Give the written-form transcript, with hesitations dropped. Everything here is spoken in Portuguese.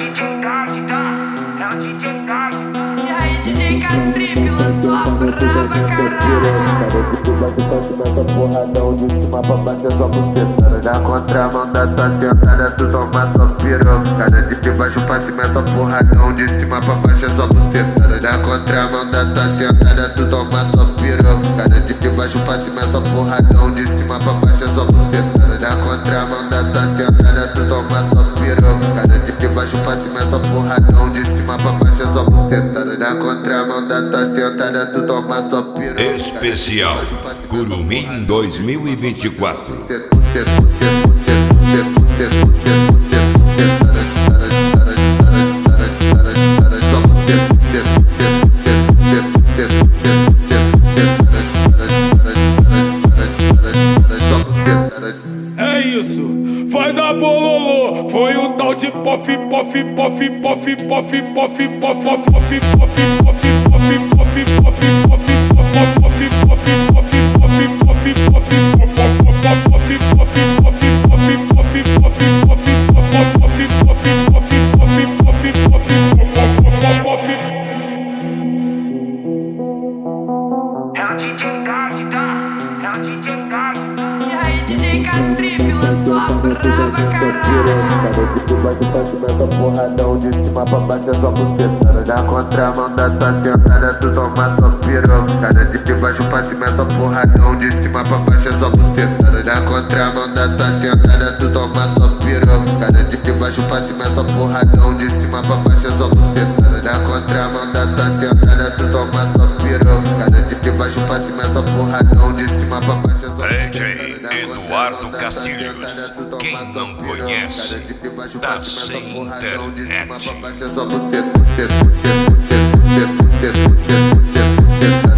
DJ Gagda, é o DJ Gagda. E aí, DJ K-Trip lançou a braba, caralho. Meta porradão de cima pra baixo é só buceta. Na contramão da tua sentada tu toma só pirocada. De baixo pra cima é só porradão, de cima pra baixo é só buceta. Na contramão da tua sentada tu toma só pirocada. De baixo pra cima é só porradão, de cima pra baixo é só buceta. Na contramão da tua sentada tu toma só pirocada. De baixo pra cima é só porradão, de cima pra baixo é só buceta. Na contramão da tua sentada tu toma só pirocada. Especial Curumim 2024. É isso, vai dar bololô. Foi o tal de pof, pof, pof, pof, pof, pof, pof, pof, pof, pof, pof, pof, É o DJ Gagda, é o DJ Gagda. E aí, DJ K-Trip lançou a braba, caralho. De baixo pra cima é só porradão, de cima pra baixo é só buceta. Na contramão da tua sentada tu toma só pirocada. De baixo pra cima é só porradão, de cima pra baixo é só buceta. Na contramão da tua sentada tu toma só pirocada. De baixo pra cima é só porradão, de cima pra baixo é só buceta. Na contramão da tua sentada tu toma só pirocada. De baixo pra cima é só porradão, de cima pra baixo é só DJ Eduardo Castilhos. Quem não conhece, tá sem internet. Só você,